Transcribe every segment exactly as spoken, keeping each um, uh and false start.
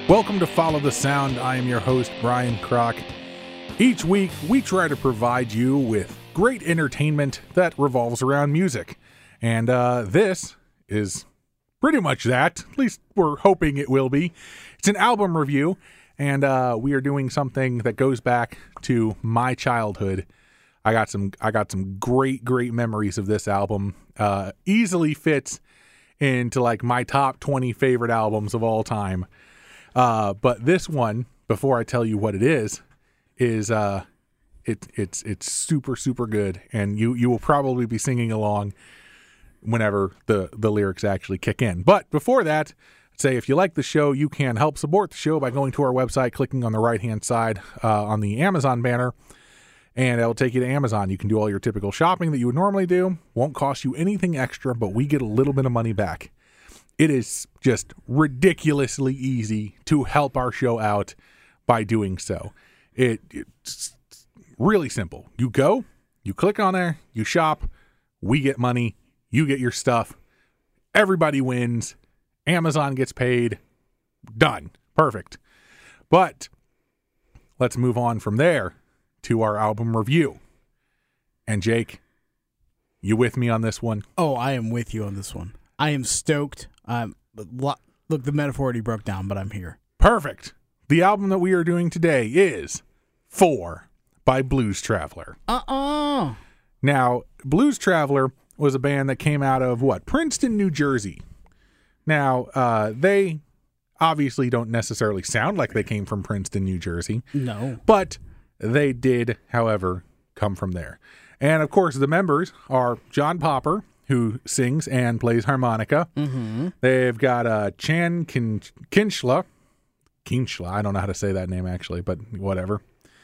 Welcome to Follow the Sound. I am your host, Brian Kroc. Each week, we try to provide you with great entertainment that revolves around music. And uh, this is pretty much that. At least we're hoping it will be. It's an album review, and uh, we are doing something that goes back to my childhood. I got some I got some great, great memories of this album. Uh, easily fits into like my top twenty favorite albums of all time. Uh, but this one, before I tell you what it is, is uh, it, it's it's super, super good. And you, you will probably be singing along whenever the, the lyrics actually kick in. But before that, I'd say if you like the show, you can help support the show by going to our website, clicking on the right-hand side uh, on the Amazon banner, and it'll take you to Amazon. You can do all your typical shopping that you would normally do. Won't cost you anything extra, but we get a little bit of money back. It is just ridiculously easy to help our show out by doing so. It, it's really simple. You go, you click on there, you shop, we get money, you get your stuff, everybody wins, Amazon gets paid, done. Perfect. But let's move on from there to our album review. And Jake, you with me on this one? Oh, I am with you on this one. I am stoked. Um, look, the metaphor already broke down, but I'm here. Perfect. The album that we are doing today is Four by Blues Traveler. Uh-uh. Now, Blues Traveler was a band that came out of, what, Princeton, New Jersey. Now, uh, they obviously don't necessarily sound like they came from Princeton, New Jersey. No. But they did, however, come from there. And, of course, the members are John Popper, who sings and plays harmonica. Mm-hmm. They've got uh, Chan Kin- Kinchla. Kinchla, I don't know how to say that name, actually, but whatever.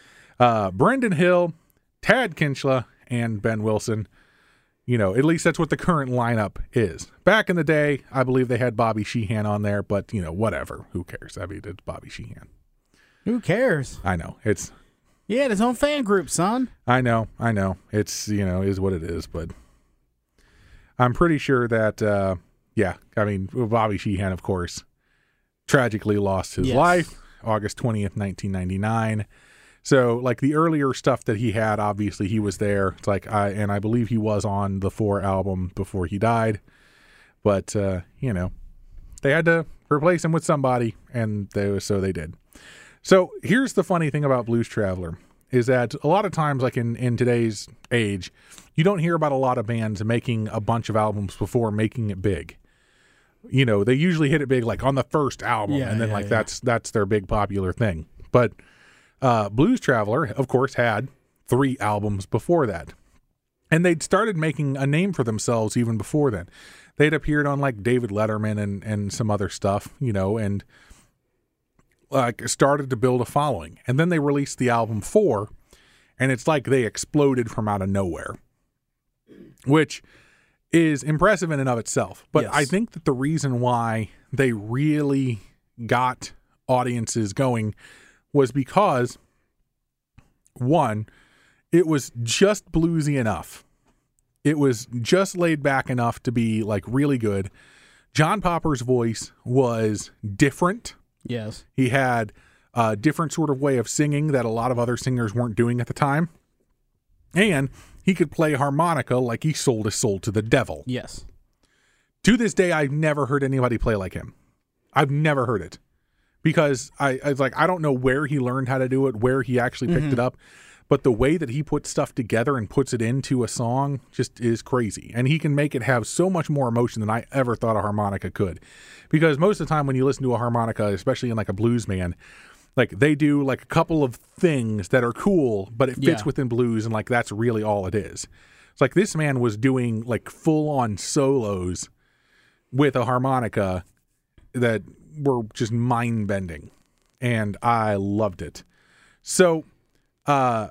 Uh, Brendan Hill, Tad Kinchla, and Ben Wilson. You know, at least that's what the current lineup is. Back in the day, I believe they had Bobby Sheehan on there, but, you know, whatever. Who cares? I mean, it's Bobby Sheehan. Who cares? I know. It's... He had his own fan group, son. I know. I know. It's, you know, is what it is, but... I'm pretty sure that, uh, yeah, I mean, Bobby Sheehan, of course, tragically lost his yes. life August twentieth, nineteen ninety-nine. So, like, the earlier stuff that he had, obviously, he was there. It's like, I, and I believe he was on the Four album before he died. But, uh, you know, they had to replace him with somebody, and they, so they did. So, here's the funny thing about Blues Traveler. Is that a lot of times, like in, in today's age, you don't hear about a lot of bands making a bunch of albums before making it big. You know, they usually hit it big like on the first album, yeah, and then yeah, like yeah. that's that's their big popular thing. But uh, Blues Traveler, of course, had three albums before that. And they'd started making a name for themselves even before then. They'd appeared on like David Letterman and, and some other stuff, you know, and like started to build a following. And then they released the album Four, and it's like they exploded from out of nowhere, which is impressive in and of itself. But yes. I think that the reason why they really got audiences going was because, one, it was just bluesy enough. It was just laid back enough to be like really good. John Popper's voice was different. Yes. He had a different sort of way of singing that a lot of other singers weren't doing at the time. And he could play harmonica like he sold his soul to the devil. Yes. To this day, I've never heard anybody play like him. I've never heard it. Because I, I was like, I don't know where he learned how to do it, where he actually picked mm-hmm. it up. But the way that he puts stuff together and puts it into a song just is crazy. And he can make it have so much more emotion than I ever thought a harmonica could. Because most of the time when you listen to a harmonica, especially in like a blues band, like they do like a couple of things that are cool, but it fits yeah. within blues, and like that's really all it is. It's like this man was doing like full on solos with a harmonica that were just mind bending. And I loved it. So Uh,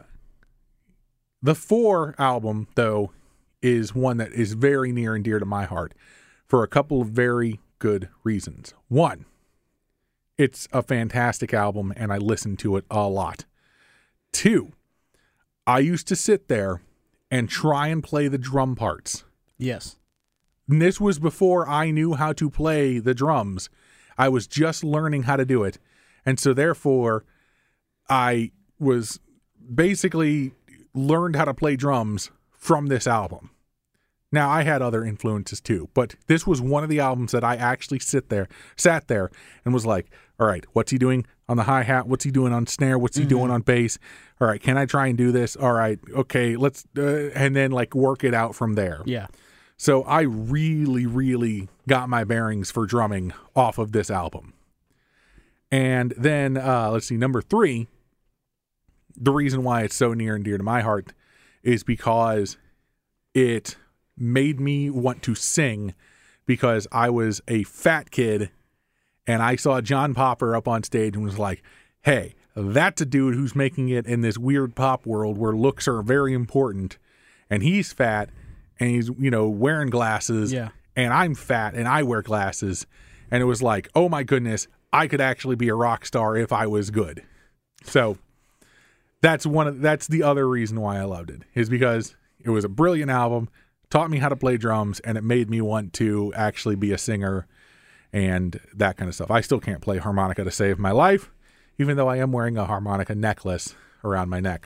the Four album, though, is one that is very near and dear to my heart for a couple of very good reasons. One, it's a fantastic album, and I listen to it a lot. Two, I used to sit there and try and play the drum parts. Yes. And this was before I knew how to play the drums. I was just learning how to do it. And so therefore, I was basically learned how to play drums from this album. Now, I had other influences too, but this was one of the albums that I actually sit there, sat there and was like, all right, what's he doing on the hi-hat? What's he doing on snare? What's he mm-hmm. doing on bass? All right, can I try and do this? All right, okay, let's, uh, and then like work it out from there. Yeah. So I really, really got my bearings for drumming off of this album. And then, uh, let's see, number three, the reason why it's so near and dear to my heart is because it made me want to sing, because I was a fat kid and I saw John Popper up on stage and was like, hey, that's a dude who's making it in this weird pop world where looks are very important, and he's fat and he's, you know, wearing glasses, yeah. and I'm fat and I wear glasses. And it was like, oh my goodness, I could actually be a rock star if I was good. So that's one of, that's the other reason why I loved it, is because it was a brilliant album, taught me how to play drums, and it made me want to actually be a singer and that kind of stuff. I still can't play harmonica to save my life, even though I am wearing a harmonica necklace around my neck.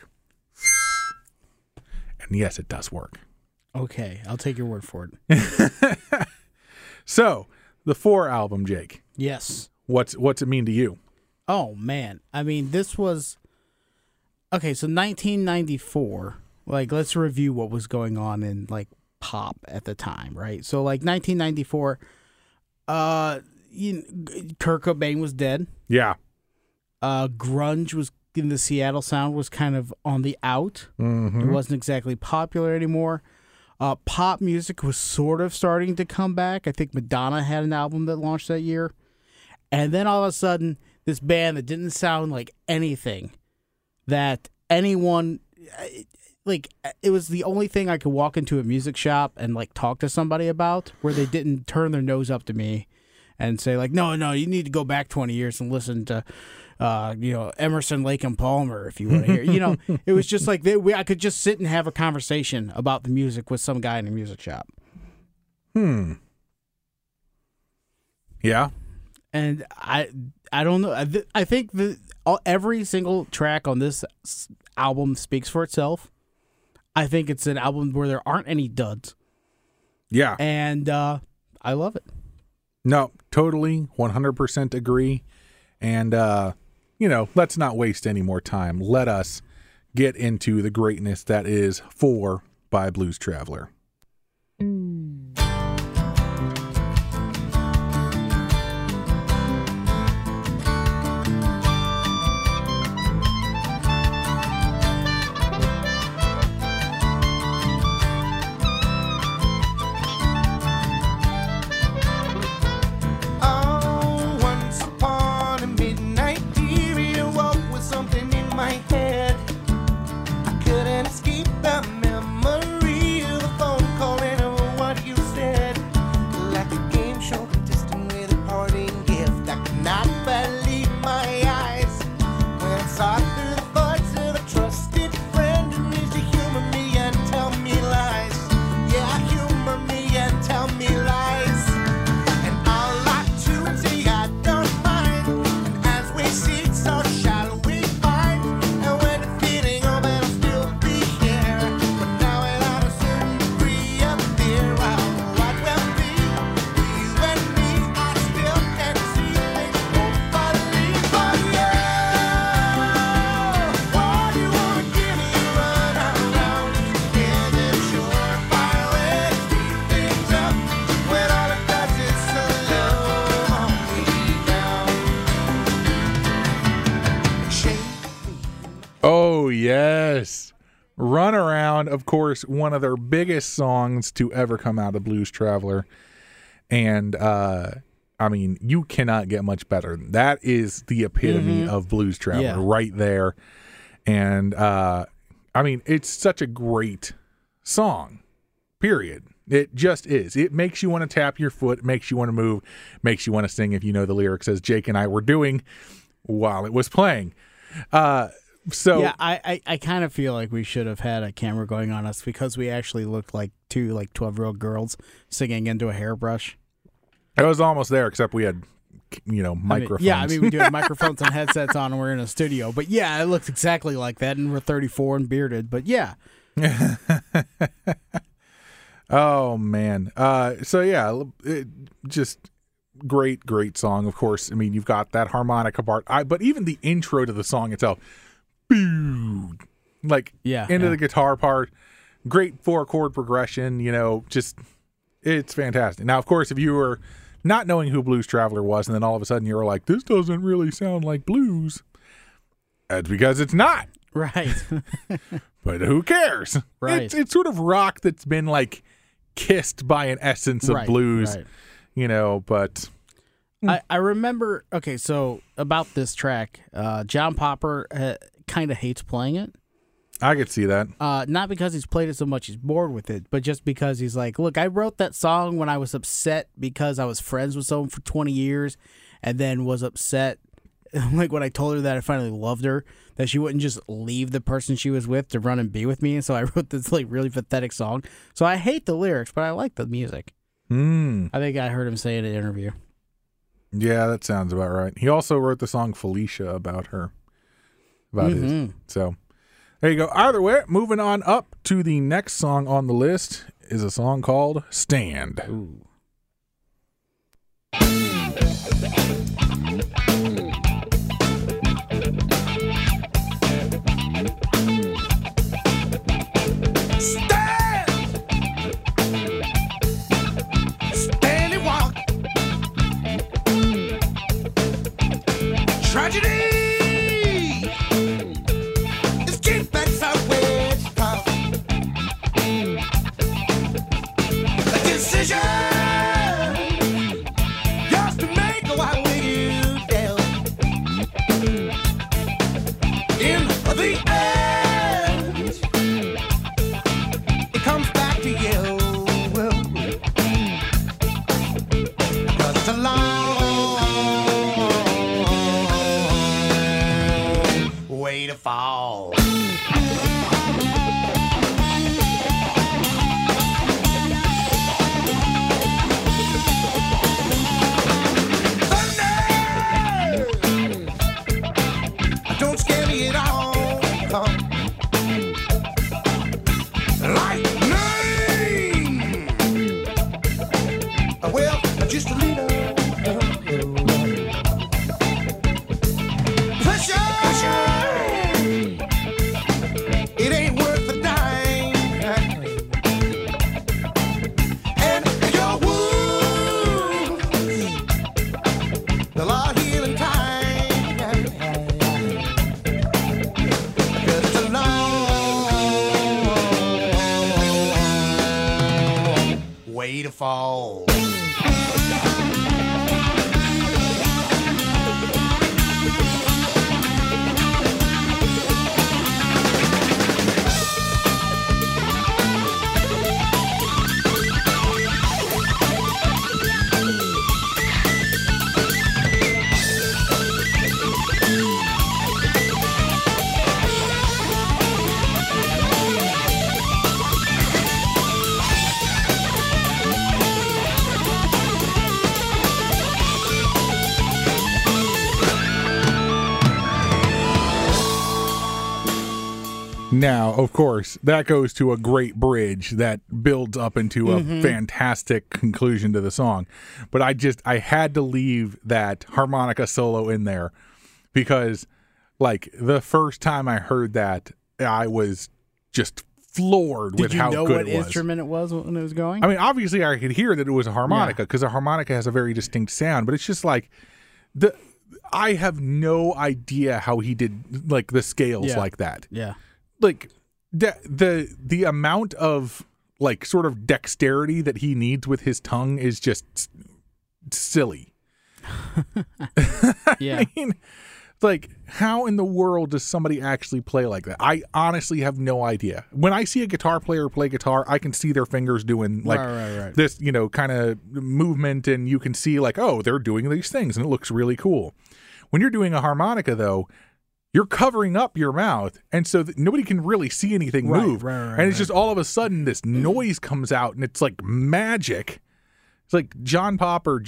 And yes, it does work. Okay, I'll take your word for it. So, the Four album, Jake. Yes. What's what's it mean to you? Oh, man. I mean, this was... Okay, so nineteen ninety-four, like, let's review what was going on in, like, pop at the time, right? So, like, nineteen ninety-four, uh, you, Kurt Cobain was dead. Yeah. Uh, grunge was, in the Seattle sound, was kind of on the out. Mm-hmm. It wasn't exactly popular anymore. Uh, pop music was sort of starting to come back. I think Madonna had an album that launched that year. And then all of a sudden, this band that didn't sound like anything that anyone, like, it was the only thing I could walk into a music shop and, like, talk to somebody about, where they didn't turn their nose up to me and say, like, no, no, you need to go back twenty years and listen to, uh, you know, Emerson, Lake and Palmer if you want to hear. You know, it was just like, they, we, I could just sit and have a conversation about the music with some guy in a music shop. Hmm. Yeah. And I, I don't know. I, I think the all, every single track on this album speaks for itself. I think it's an album where there aren't any duds. Yeah. And uh, I love it. No, totally, one hundred percent agree. And, uh, you know, let's not waste any more time. Let us get into the greatness that is Four by Blues Traveler. Oh, yes. Run Around, of course, one of their biggest songs to ever come out of Blues Traveler. And, uh, I mean, you cannot get much better. That is the epitome mm-hmm. of Blues Traveler yeah. right there. And, uh, I mean, it's such a great song, period. It just is. It makes you want to tap your foot, makes you want to move, makes you want to sing if you know the lyrics, as Jake and I were doing while it was playing. Uh, so yeah, I, I, I kind of feel like we should have had a camera going on us because we actually looked like two like twelve-year-old girls singing into a hairbrush. It was almost there, except we had you know, I mean, microphones. yeah, I mean, we do have microphones and headsets on, and we're in a studio. But yeah, it looks exactly like that, and we're thirty-four and bearded. But yeah. Oh man. Uh, so yeah, it, just great, great song. Of course, I mean, you've got that harmonica part, I, but even the intro to the song itself, like Yeah, into yeah. the guitar part, great four chord progression. You know, just it's fantastic. Now, of course, if you were not knowing who Blues Traveler was, and then all of a sudden you were like, "This doesn't really sound like blues," that's because it's not. Right. But who cares? Right. It's, it's sort of rock that's been like kissed by an essence of Right, blues, right. you know, but I, I remember, okay, so about this track, uh, John Popper uh, kind of hates playing it. I could see that. Uh, not because he's played it so much he's bored with it, but just because he's like, look, I wrote that song when I was upset because I was friends with someone for twenty years and then was upset, like when I told her that I finally loved her, that she wouldn't just leave the person she was with to run and be with me. And so I wrote this like really pathetic song. So I hate the lyrics, but I like the music. Hmm. I think I heard him say in an interview. Yeah, that sounds about right. He also wrote the song Felicia about her. About his. Mhm. So there you go. Either way, moving on up to the next song on the list is a song called Stand. Ooh. Tragedy is keep back sideways talk. A decision just to make a while with you down. In the end, it comes back to you. Cause it's a long way to fall. Thunder! Don't scare me at all. Lightning! Well, just a little. It ain't worth a dime. And your wounds, they'll all heal in time. 'Cause it's a long way to fall. Now, of course, that goes to a great bridge that builds up into a Mm-hmm. fantastic conclusion to the song. But I just, I had to leave that harmonica solo in there because, like, the first time I heard that, I was just floored Did with you how know good what it was. instrument it was when it was going? I mean, obviously, I could hear that it was a harmonica because a harmonica has a very distinct sound, but it's just like the. I have no idea how he did like the scales Yeah. like that. yeah. Like the the the amount of like sort of dexterity that he needs with his tongue is just s- silly. Yeah. I mean, like, how in the world does somebody actually play like that? I honestly have no idea. When I see a guitar player play guitar, I can see their fingers doing like Right, right, right. this, you know, kind of movement, and you can see like, oh, they're doing these things, and it looks really cool. When you're doing a harmonica, though, you're covering up your mouth, and so that nobody can really see anything Right, move. right, right, and it's right. just all of a sudden this noise comes out, and it's like magic. It's like John Popper just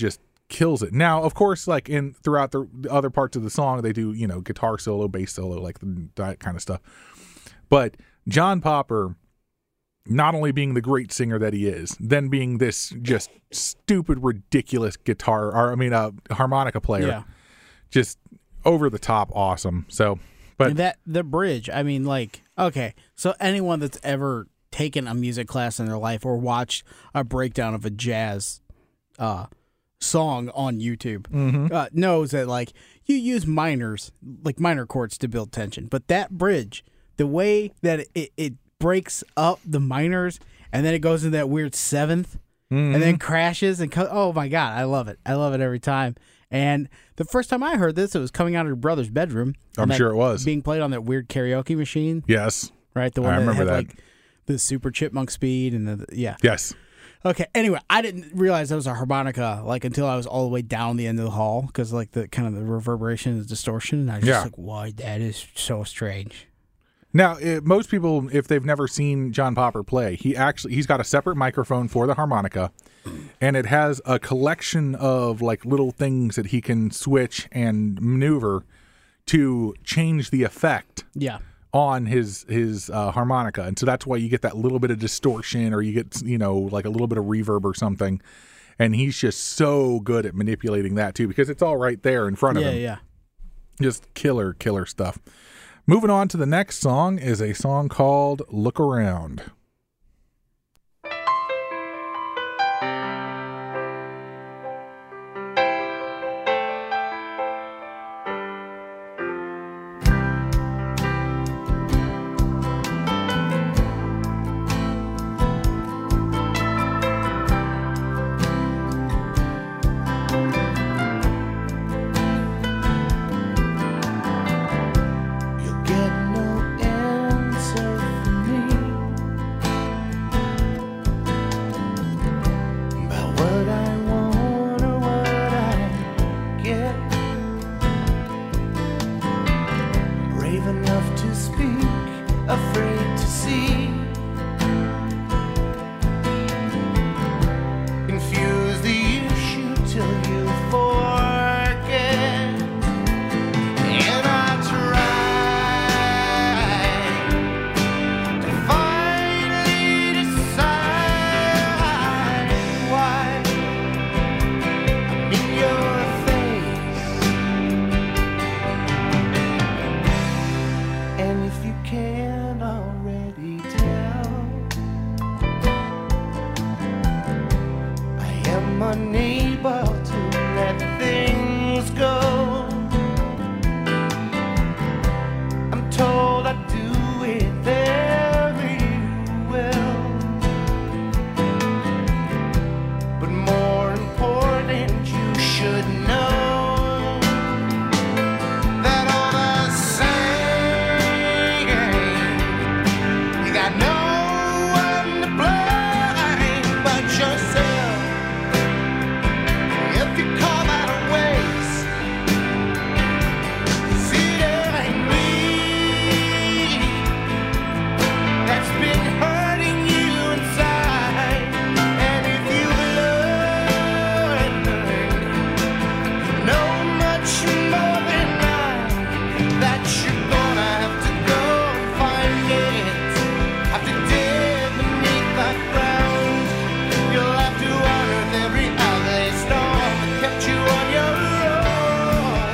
kills it. Now, of course, like in throughout the, the other parts of the song, they do, you know, guitar solo, bass solo, like that kind of stuff. But John Popper, not only being the great singer that he is, then being this just stupid, ridiculous guitar, or I mean, uh, harmonica player, Yeah. just over the top awesome. So, but And that the bridge, I mean, like, okay, so anyone that's ever taken a music class in their life or watched a breakdown of a jazz uh, song on YouTube mm-hmm. uh, knows that, like, you use minors, like minor chords to build tension. But that bridge, the way that it, it breaks up the minors and then it goes into that weird seventh Mm-hmm. and then crashes and co- oh my God, I love it. I love it every time. And the first time I heard this, it was coming out of your brother's bedroom. I'm and that sure it was. being played on that weird karaoke machine, Yes. right? The I one that remember had that. like the super chipmunk speed and the yeah. Yes. Okay. Anyway, I didn't realize that was a harmonica like until I was all the way down the end of the hall because like the kind of the reverberation and distortion. And I was Yeah. just like, why, that is so strange. Now, it, most people, if they've never seen John Popper play, he actually he's got a separate microphone for the harmonica, and it has a collection of like little things that he can switch and maneuver to change the effect Yeah. on his his uh, harmonica, and so that's why you get that little bit of distortion, or you get, you know, like a little bit of reverb or something. And he's just so good at manipulating that too, because it's all right there in front of Yeah. him. Yeah. Just killer, killer stuff. Moving on to the next song is a song called Look Around. You'll get no answer from me about what I want or what I get. Brave enough to speak, afraid to see. Confuse the issue till you forget. And I try to finally decide why I'm in your face. And if you can't already tell, I am unable to let things go. I'm told I do it very well, but more important, you should know that all the same, you got no one to blame but yourself. If you call that a waste, see, it ain't me that's been hurting you inside. And if you've learned, you know much more than I, that you're gonna have to go and find it, have to dig beneath the ground. You'll have to unearth every alley storm that kept you on your own.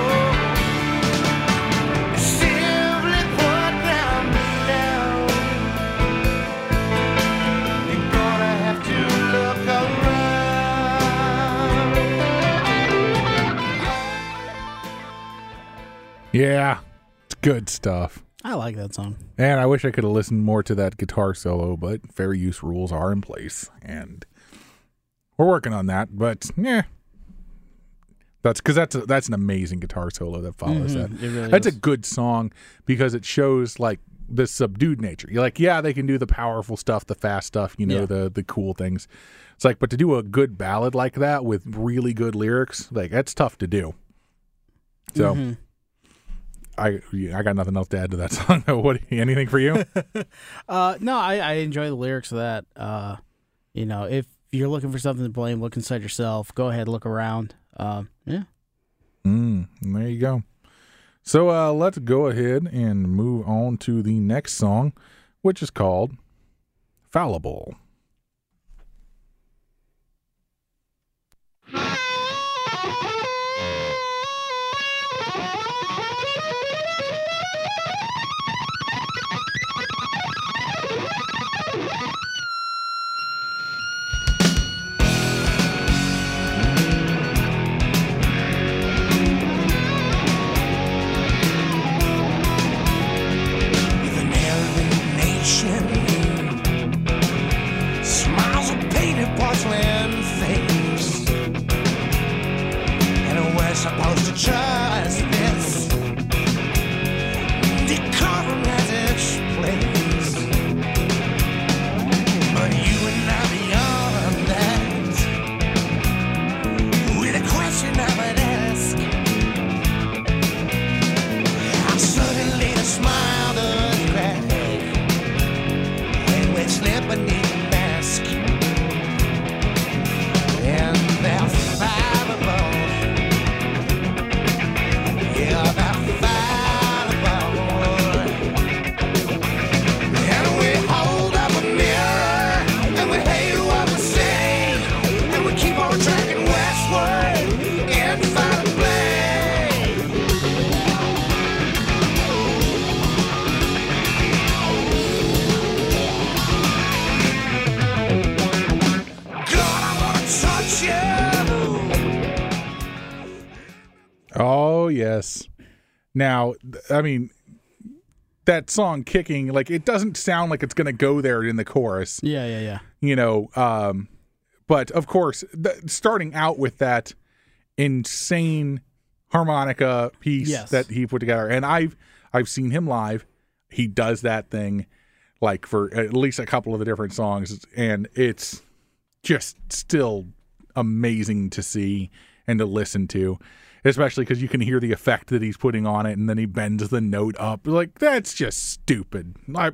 Simply put down now, you're gonna have to look around. Yeah, it's good stuff. I like that song. And I wish I could have listened more to that guitar solo, but fair use rules are in place, and we're working on that. But yeah, that's because that's a, that's an amazing guitar solo that follows Mhm, that. it really That's is. a good song because it shows like the subdued nature. You're like, yeah, they can do the powerful stuff, the fast stuff, you know, Yeah. the the cool things. It's like, but to do a good ballad like that with really good lyrics, like that's tough to do. So. Mhm. I yeah, I got nothing else to add to that song. What anything for you? Uh, no, I, I enjoy the lyrics of that. Uh, you know, if you're looking for something to blame, look inside yourself. Go ahead, look around. Um, yeah. Mm, there you go. So uh, let's go ahead and move on to the next song, which is called Fallible. With an arrogant nation, smiles of painted porcelain face, and we're supposed to trust this. Decorum has its place, but you and I beyond that. With a question I would ask, how suddenly the smile does crack when we slip beneath the mask, and they're fallible. Yeah, they're fallible. And we hold up a mirror, and we hate what we say, and we keep on tracking westward, infallibly. God, I wanna touch you. Oh, yes. Now, th- I mean, that song kicking, like, it doesn't sound like it's going to go there in the chorus, Yeah, yeah, yeah. you know. Um, but, of course, th- starting out with that insane harmonica piece Yes. that he put together. And I've I've seen him live. He does that thing, like, for at least a couple of the different songs. And it's just still amazing to see and to listen to, especially because you can hear the effect that he's putting on it, and then he bends the note up. Like, that's just stupid. I,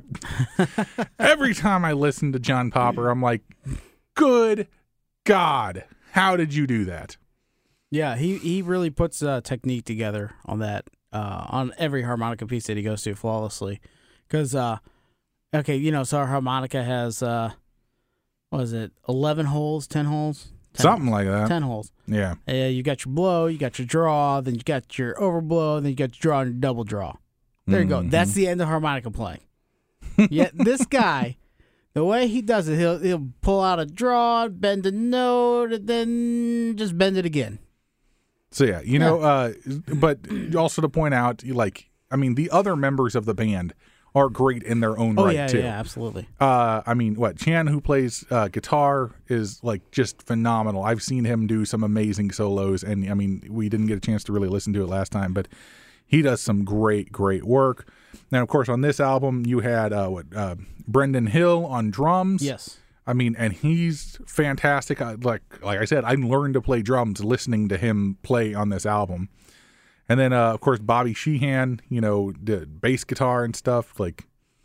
every time I listen to John Popper, I'm like, good God, how did you do that? Yeah, he, he really puts uh, technique together on that, uh, on every harmonica piece that he goes to flawlessly. Because, uh, okay, you know, so our harmonica has, uh, what is it, eleven holes, ten holes? ten Something holes. like that. ten holes. Yeah. Uh, you got your blow, you got your draw, then you got your overblow, then you got your draw and your double draw. There you go. Mhm. That's the end of harmonica playing. Yet this guy, the way he does it, he'll he'll pull out a draw, bend a note, and then just bend it again. So, yeah, you know, uh, but also to point out, like, I mean, the other members of the band are great in their own Oh right, yeah, too. yeah, absolutely. Uh, I mean, what Chan, who plays uh, guitar, is like just phenomenal. I've seen him do some amazing solos, and I mean, we didn't get a chance to really listen to it last time, but he does some great, great work. Now, of course, on this album, you had uh, what uh, Brendan Hill on drums. Yes. I mean, and he's fantastic. I, like, like I said, I learned to play drums listening to him play on this album. And then, uh, of course, Bobby Sheehan, you know, did bass guitar and stuff. Like,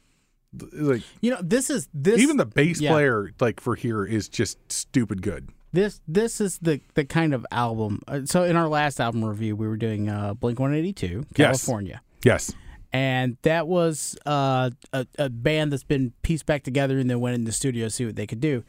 th- like You know, this is this even the bass yeah. player, like for here, is just stupid good. This this is the the kind of album. Uh, so in our last album review, we were doing uh, Blink one eighty-two, Yes. California. Yes. And that was uh, a, a band that's been pieced back together and then went in the studio to see what they could do.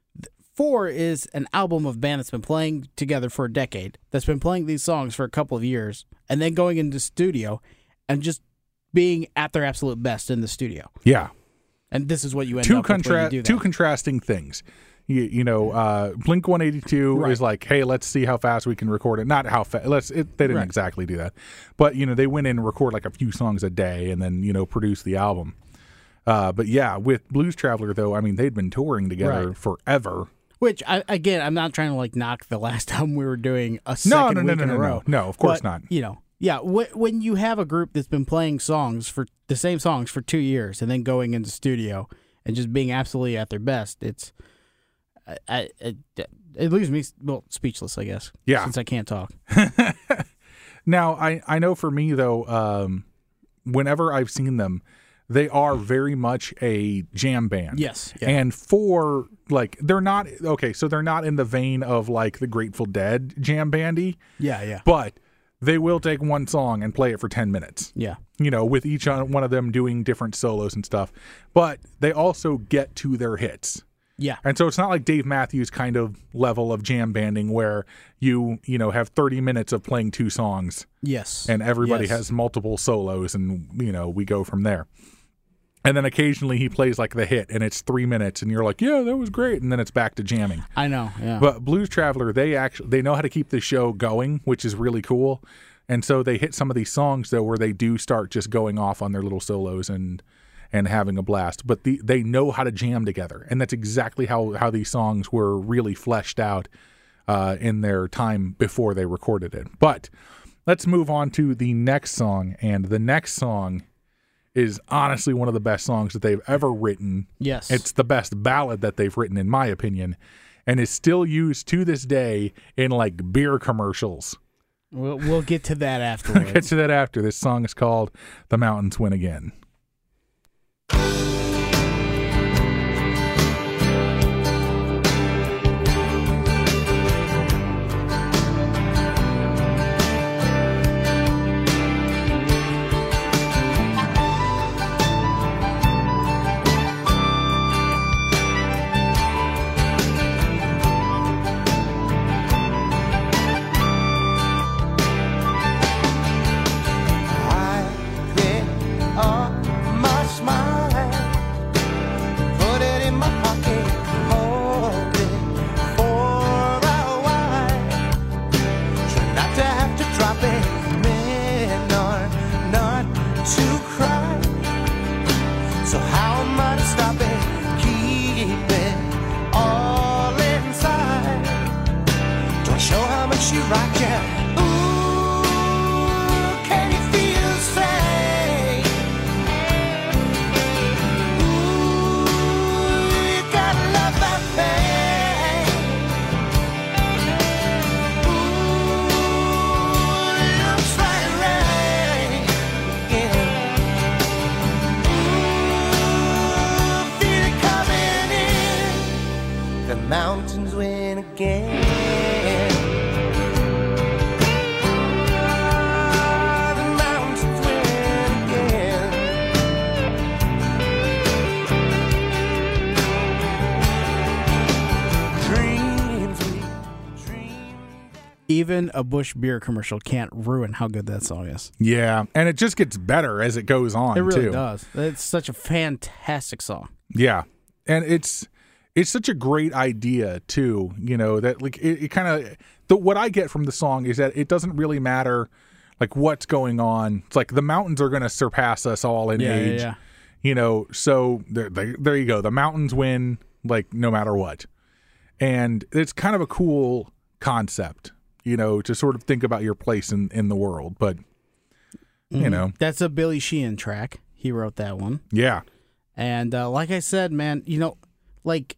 Four is an album of a band that's been playing together for a decade, that's been playing these songs for a couple of years, and then going into the studio and just being at their absolute best in the studio. Yeah. And this is what you end Two up with when you contra- do that. two contrasting things. You, you know, uh, Blink one eighty-two Right. is like, hey, let's see how fast we can record it. Not how fast. Let's. It, they didn't Right. exactly do that, but you know, they went in and record like a few songs a day, and then you know, produce the album. Uh, but yeah, with Blues Traveler though, I mean, they'd been touring together Right. forever. Which, I, again, I'm not trying to like knock the last album we were doing a No, second no, no, week no, in no, a no, row. no. Of course But, not. You know, yeah. Wh- when you have a group that's been playing songs for the same songs for two years and then going into studio and just being absolutely at their best, it's I, I, it, it leaves me well speechless, I guess. Yeah. Since I can't talk. Now, I, I know for me, though, um, whenever I've seen them, they are very much a jam band. Yes. Yeah. And for like they're not okay. So they're not in the vein of like the Grateful Dead jam bandy, Yeah, yeah, but they will take one song and play it for ten minutes. yeah. You know, with each one of them doing different solos and stuff. But they also get to their hits. Yeah. And so it's not like Dave Matthews kind of level of jam banding where you, you know, have thirty minutes of playing two songs Yes. and everybody Yes. has multiple solos and, you know, we go from there. And then occasionally he plays like the hit and it's three minutes and you're like, yeah, that was great. And then it's back to jamming. I know. Yeah. But Blues Traveler, they actually, they know how to keep the show going, which is really cool. And so they hit some of these songs though, where they do start just going off on their little solos and, and having a blast, but the, they know how to jam together. And that's exactly how, how these songs were really fleshed out uh, in their time before they recorded it. But let's move on to the next song. And the next song is honestly one of the best songs that they've ever written. Yes. It's the best ballad that they've written, in my opinion, and is still used to this day in like beer commercials. We'll, we'll get to that I'll afterwards. get to that after. This song is called The Mountains Win Again. I pick up my smile, put it in my pocket, hold it for a while. Try not to have to drop it, men are not to cry. So how am I to stop it? Keep it all inside. Don't show how much you rock ya. Ooh, can you feel safe? Ooh, you gotta love that pain. Ooh, it looks like rain. Yeah. Ooh, feel it coming in. The mountains win again. The mountains win again. Dreams we dream. Even a Busch beer commercial can't ruin how good that song is. Yeah, and it just gets better as it goes on, It really too. does. It's such a fantastic song. Yeah, and it's it's such a great idea too. You know that like it, it kind of the what I get from the song is that it doesn't really matter like what's going on. It's like the mountains are going to surpass us all in Yeah, yeah, age. yeah. You know, so there, there, there you go. The mountains win, like no matter what, and it's kind of a cool concept. You know, to sort of think about your place in in the world, but you know, That's a Billy Sheehan track. He wrote that one. yeah. And uh, like I said, man, you know, like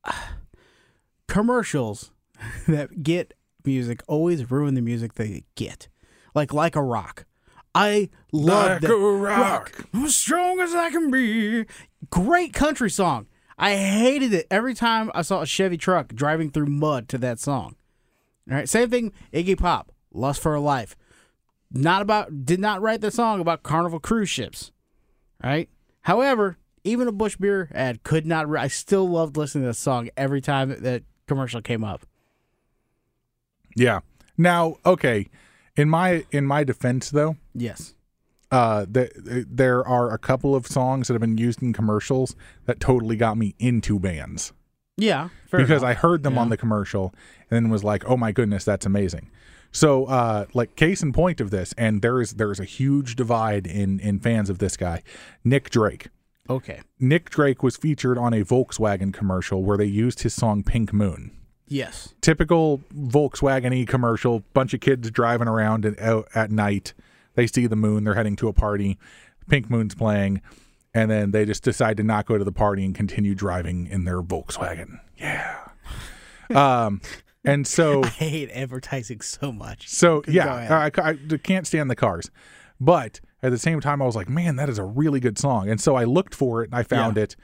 commercials that get music always ruin the music they get. Like Like a Rock. I love Like that. a rock. I'm as strong as I can be. Great country song. I hated it every time I saw a Chevy truck driving through mud to that song. All right, same thing. Iggy Pop, Lust for a Life. Not about, did not write the song about Carnival cruise ships. Right. However, even a Busch beer ad could not. I still loved listening to this song every time that commercial came up. Yeah. Now, okay. In my in my defense, though, Yes. uh, the, there are a couple of songs that have been used in commercials that totally got me into bands Yeah. Fair because I enough. heard them Yeah. on the commercial and then was like, "Oh my goodness, that's amazing." So, uh, like case in point of this, and there is there is a huge divide in in fans of this guy, Nick Drake. Okay. Nick Drake was featured on a Volkswagen commercial where they used his song "Pink Moon." Yes. Typical Volkswagen-y commercial, bunch of kids driving around at, out at night. They see the moon, they're heading to a party, Pink Moon's playing, and then they just decide to not go to the party and continue driving in their Volkswagen. Yeah. um, and so, I hate advertising so much. so Go yeah, ahead. I, I can't stand the cars. But at the same time, I was like, man, that is a really good song. And so I looked for it and I found Yeah. it.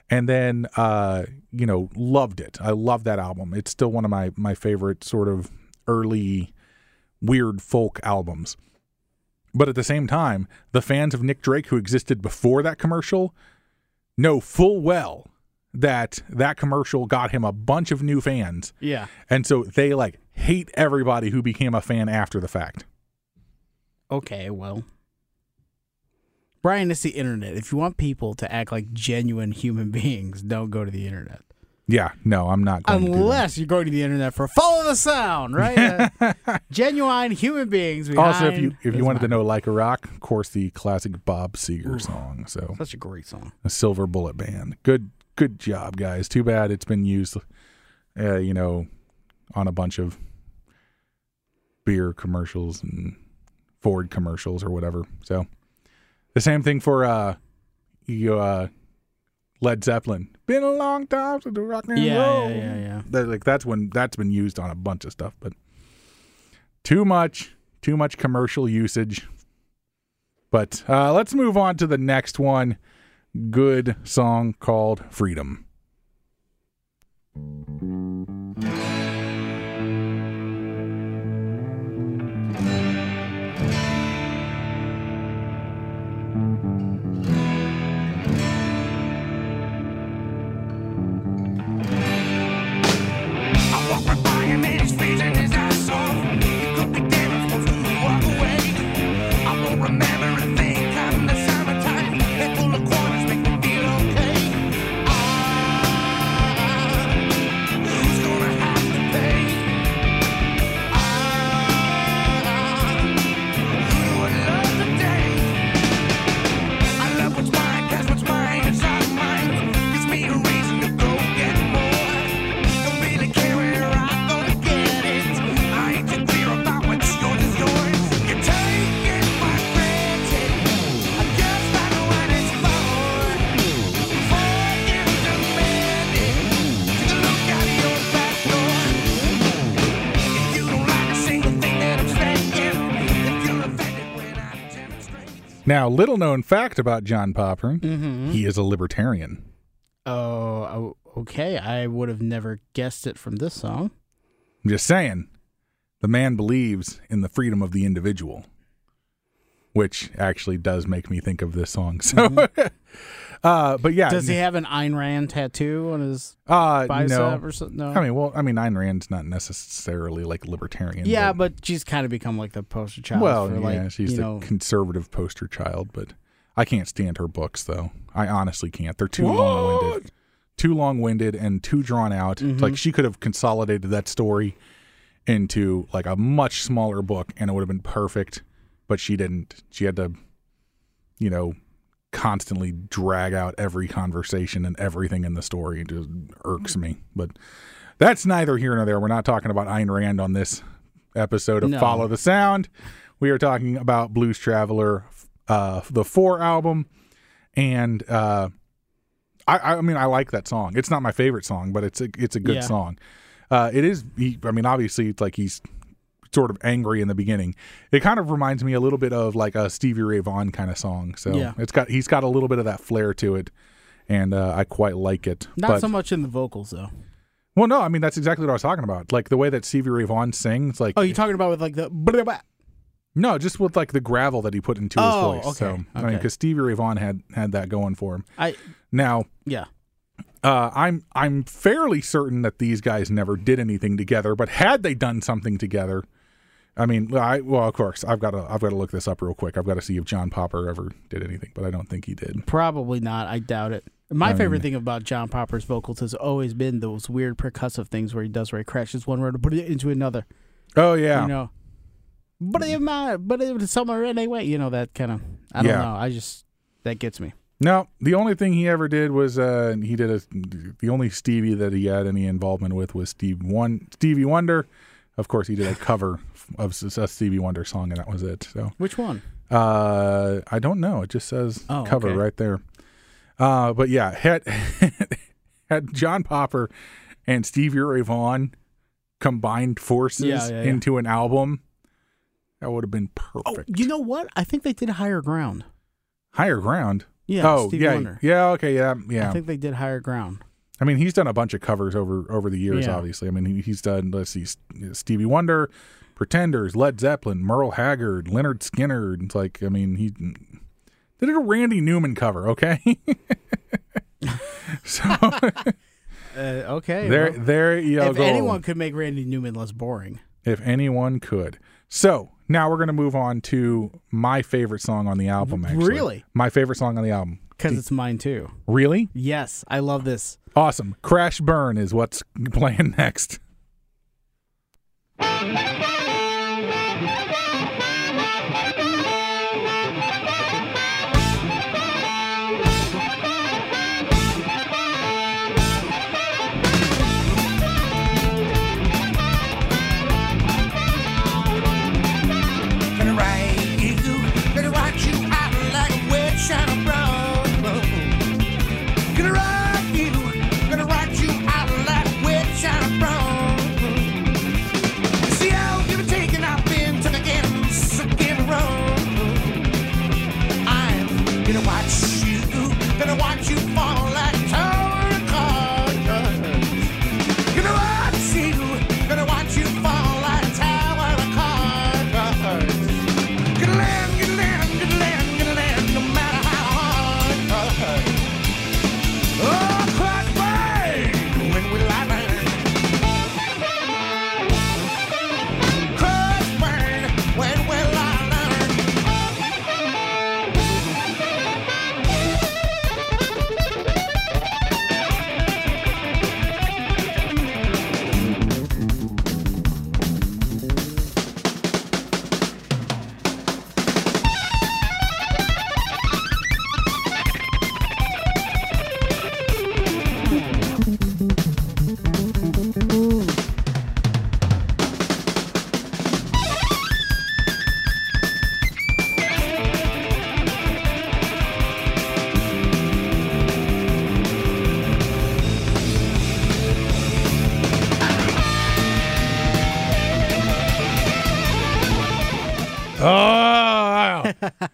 And then, uh, you know, loved it. I love that album. It's still one of my, my favorite sort of early weird folk albums. But at the same time, the fans of Nick Drake who existed before that commercial know full well that that commercial got him a bunch of new fans. Yeah. And so they like hate everybody who became a fan after the fact. Okay, well. Brian, it's the internet. If you want people to act like genuine human beings, don't go to the internet. Yeah, no, I'm not going Unless to you're going to the internet for Follow the Sound, right? uh, genuine human beings behind Also, if you if you this wanted to mountain. know Like a Rock, of course, the classic Bob Seger song. So Such a great song. a Silver Bullet Band. Good good job, guys. Too bad it's been used, uh, you know, on a bunch of beer commercials and Ford commercials or whatever. So the same thing for uh, you, uh, Led Zeppelin. Been a long time since the rock and Yeah, roll. yeah, yeah, yeah. That, like that's when that's been used on a bunch of stuff, but too much, too much commercial usage. But uh, let's move on to the next one. Good song called Freedom. I walk right by him and he's freezing his ass off. He could be dead, I'm supposed to walk away. I won't remember a thing come the summertime. They pull the corners, make me feel okay. Ah, who's gonna have to pay? Ah, who do I love today? I love what's mine, 'cause what's mine is all mine. Gives me a reason to go get more. Don't really care where I'm gonna get it. I ain't too clear about what's yours is yours. You take it for granted. I just don't know what it's for. Before you demand it, take a look out of your back door. If you don't like a single thing that I'm saying, if you're offended when I demonstrate. Now, little known fact about John Popper, Mm-hmm. he is a libertarian. Oh, okay. I would have never guessed it from this song. I'm just saying, the man believes in the freedom of the individual, which actually does make me think of this song. So, uh, but yeah, Does he have an Ayn Rand tattoo on his uh, bicep no. or something? No. I mean, well, I mean, Ayn Rand's not necessarily like libertarian. yeah, but she's kind of become like the poster child well, for yeah, like, she's you the know, conservative poster child. But I can't stand her books, though. I honestly can't. They're too long-winded, too long-winded, and too drawn out. It's like she could have consolidated that story into like a much smaller book, and it would have been perfect. But she didn't. She had to, you know, constantly drag out every conversation and everything in the story. It just irks me. But that's neither here nor there. We're not talking about Ayn Rand on this episode of No. Follow the Sound. We are talking about Blues Traveler, uh, the Four album, and uh, I, I mean, I like that song. It's not my favorite song, but it's a, it's a good Yeah. song. Uh, it is. He, I mean, obviously, it's like he's sort of angry in the beginning. It kind of reminds me a little bit of like a Stevie Ray Vaughan kind of song. So Yeah. it's got he's got a little bit of that flair to it, and uh, I quite like it. not but, so much in the vocals though. Well, no, I mean that's exactly what I was talking about. Like the way that Stevie Ray Vaughan sings, like Oh, you're talking about with like the blah, blah. no, just with like the gravel that he put into Oh, his voice. okay, So I mean, okay. because Stevie Ray Vaughan had had that going for him. I Now, yeah. uh, I'm I'm fairly certain that these guys never did anything together. But had they done something together, I mean, I well, of course, I've got to I've got to look this up real quick. I've got to see if John Popper ever did anything, but I don't think he did. Probably not. I doubt it. My I favorite mean- thing about John Popper's vocals has always been those weird percussive things where he does where he crashes one word and put it into another. Oh yeah, You know, but it might, but it was somewhere anyway. You know that kind of. I don't Yeah. know. I just that gets me. No, the only thing he ever did was uh, he did a. The only Stevie that he had any involvement with was Steve One Stevie Wonder. Of course, he did a cover of a Stevie Wonder song, and that was it. So Which one? uh, I don't know. It just says Oh, cover okay. right there. Uh, but yeah, had had John Popper and Stevie Ray Vaughan combined forces Yeah, yeah, yeah. into an album, that would have been Oh, perfect. you know what? I think they did Higher Ground. Higher Ground. Yeah, oh, Stevie yeah. Wonder. Yeah, okay, yeah, yeah. I think they did Higher Ground. I mean, he's done a bunch of covers over over the years, Yeah. obviously. I mean, he, he's done, let's see, Stevie Wonder, Pretenders, Led Zeppelin, Merle Haggard, Leonard Skinner. It's like, I mean, he they did a Randy Newman cover, okay? so Uh, okay. there, well, there you if go. anyone could make Randy Newman less boring. If anyone could. So now we're going to move on to my favorite song on the album, actually. Really? My favorite song on the album. Because it's mine too. Really? Yes, I love this. Awesome. Crash Burn is what's playing next. Gonna ride you, gonna rock you out like a wet shine brown. Gonna rock you, gonna rock you out like a wet shine brown. See how give and take, and I've been took again, so give it wrong. I'm gonna watch you, gonna watch you fall like a tower of cards. Gonna watch you, gonna watch you fall like a tower of cards. Gonna land, gonna land, gonna land, gonna land, no matter how hard. Oh, crash burn when we lie burn. Crash burn when we lie burn. Oh,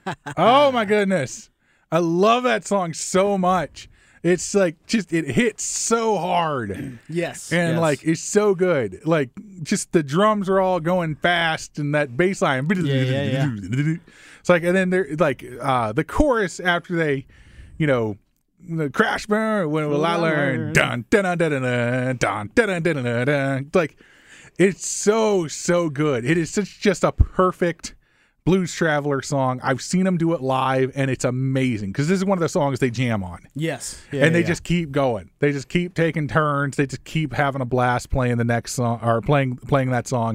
oh my goodness. I love that song so much. It's like just it hits so hard. Yes. And yes. like it's so good. Like just the drums are all going fast and that bass line. Yeah, yeah, yeah. It's like and then they're like uh the chorus after they, you know, the crash burn when will I learn dun dun dun dun dun dun dun dun dun dun. Like it's so so good. It is such just a perfect Blues Traveler song. I've seen them do it live, and it's amazing because this is one of the songs they jam on, Yes. Yeah, and they yeah, just keep going. They just keep taking turns. They just keep having a blast playing the next song or playing playing that song,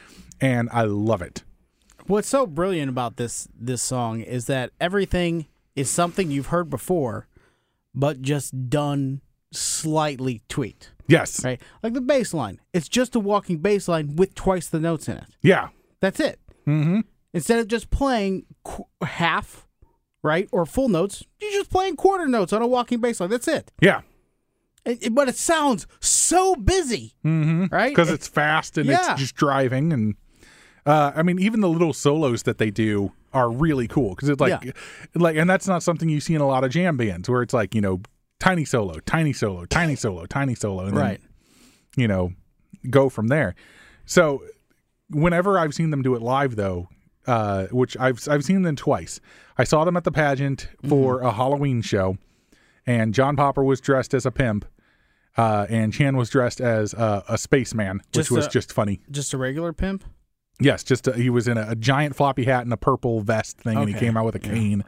and I love it. What's so brilliant about this this song is that everything is something you've heard before, but just done slightly tweaked. Yes, Right? Like the bass line. It's just a walking bass line with twice the notes in it. yeah, That's it. mm-hmm. Instead of just playing qu- half, right, or full notes, you're just playing quarter notes on a walking bass line. That's it. yeah, It- it- but it sounds so busy, mm-hmm. right? because it's fast and Yeah. it's just driving and. Uh, I mean, even the little solos that they do are really cool because it's like, Yeah. like, and that's not something you see in a lot of jam bands where it's like, you know, tiny solo, tiny solo, tiny solo, tiny solo, and then, Right. you know, go from there. So, whenever I've seen them do it live, though, uh, which I've I've seen them twice. I saw them at the pageant for Mm-hmm. a Halloween show, and John Popper was dressed as a pimp, uh, and Chan was dressed as a, a spaceman, which Just was a- just funny. Just a regular pimp? Yes, just a, he was in a, a giant floppy hat and a purple vest thing, and he Okay. came out with a cane.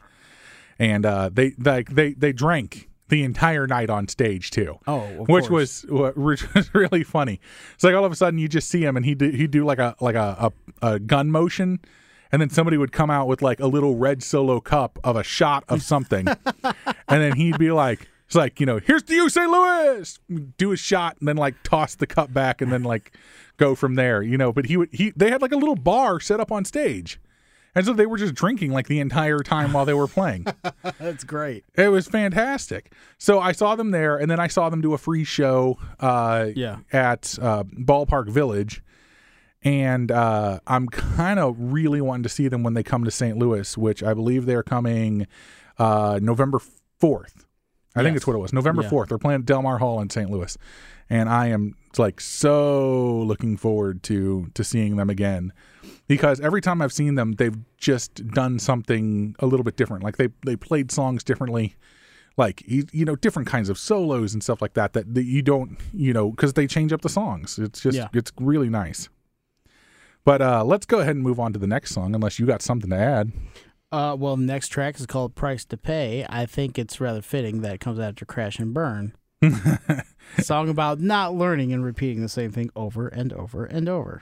And uh, they like they they drank the entire night on stage too. Oh, of which course. was which was really funny. It's like all of a sudden you just see him, and he do, he do like a like a, a a gun motion, and then somebody would come out with like a little red Solo cup of a shot of something, and then he'd be like. It's like, you know, here's to you, Saint Louis. Do a shot and then like toss the cup back and then like go from there, you know. But he would he they had like a little bar set up on stage, and so they were just drinking like the entire time while they were playing. That's great. It was fantastic. So I saw them there, and then I saw them do a free show uh, Yeah. at uh, Ballpark Village, and uh, I'm kind of really wanting to see them when they come to Saint Louis, which I believe they're coming uh, November fourth. I think Yes. it's what it was. November Yeah. fourth. They're playing at Del Mar Hall in Saint Louis. And I am like so looking forward to to seeing them again. Because every time I've seen them, they've just done something a little bit different. Like they they played songs differently. Like, you, you know, different kinds of solos and stuff like that that, that you don't, you know, because they change up the songs. It's just, Yeah. it's really nice. But uh, let's go ahead and move on to the next song, unless you got something to add. Uh, well, the next track is called Price to Pay. I think it's rather fitting that it comes after Crash and Burn. A song about not learning and repeating the same thing over and over and over.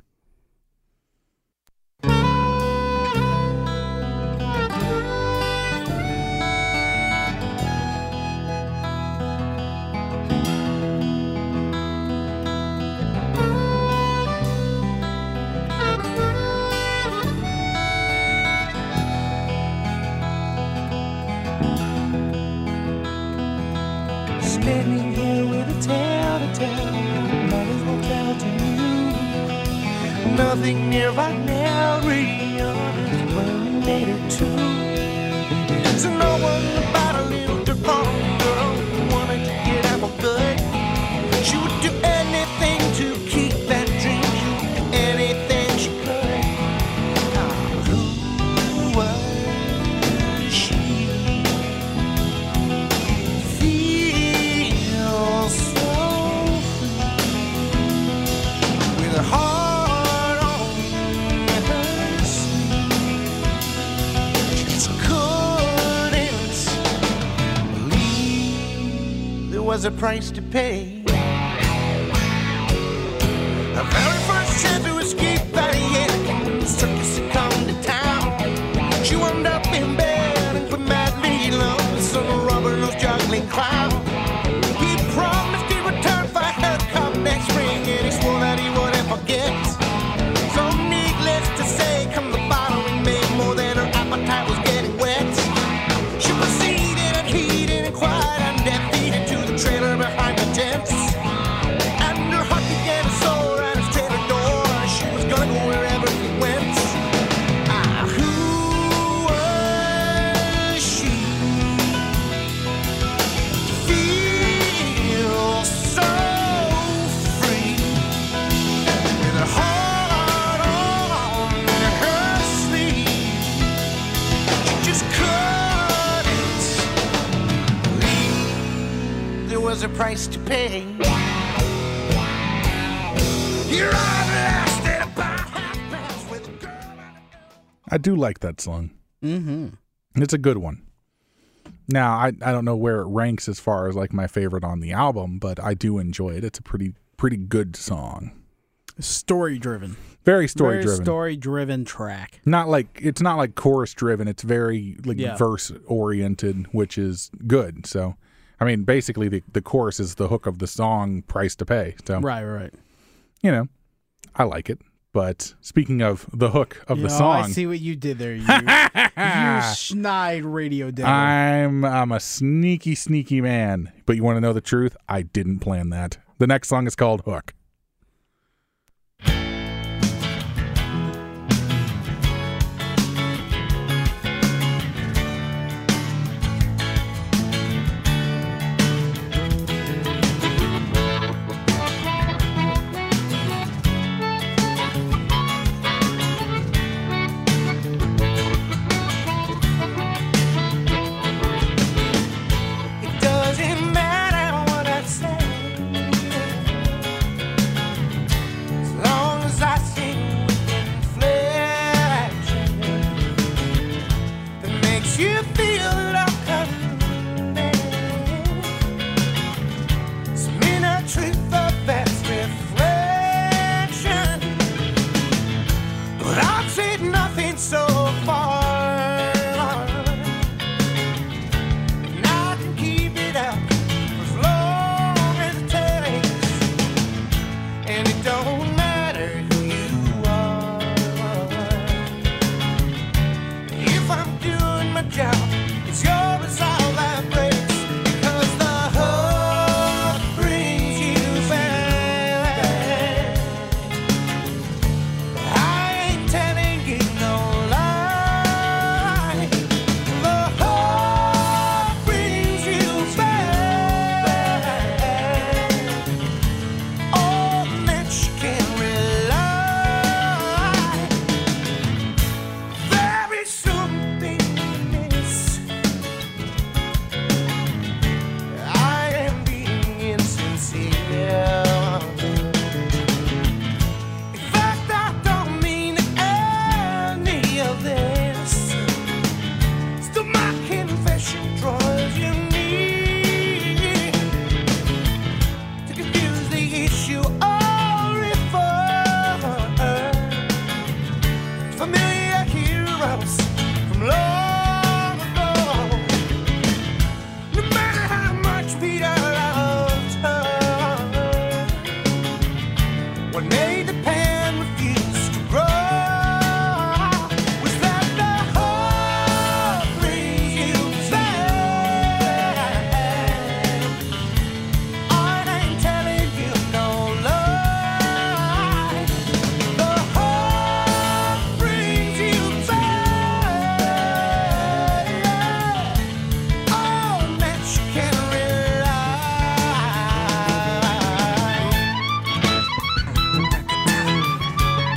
Standing here with a tale to tell, might as well tell to you. Nothing near right now, radio is burning later too. So no one about a little deformed girl who wanted to get apple good. She would do anything to keep that dream. She would do anything she could. Ah, who was she? Feel so free with a heart on her sleeve. She just couldn't believe there was a price to pay. The very first chance to escape that yeah, the circus had come to town. She wound up in bed and quit madly in love with some rubber-nosed juggling clown. He promised he'd return for a haircut next spring, and he swore that he wouldn't forget. So needless to say, come the following May, more than her appetite was getting wet. She proceeded unheeded and quite undefeated to the trailer behind the tents. And her heart began to soar at his trailer door. She was gonna go wherever he went. Ah, who was she? Feel so free with her heart on her sleeve. She just couldn't believe there was a price to pay. Here I've lasted about half past with a girl and a I do like that song. Mm-hmm. It's a good one. Now, I, I don't know where it ranks as far as like my favorite on the album, but I do enjoy it. It's a pretty pretty good song. Story driven. Very story Very driven. story driven track. Not like it's not like chorus driven. It's very like Yeah. verse oriented, which is good. So, I mean, basically the the chorus is the hook of the song "Price to Pay." So, Right, right. you know, I like it. But speaking of the hook of the Oh, song, I see what you did there. You, you snide radio devil. I'm I'm a sneaky, sneaky man. But you want to know the truth? I didn't plan that. The next song is called Hook. It doesn't matter what I say.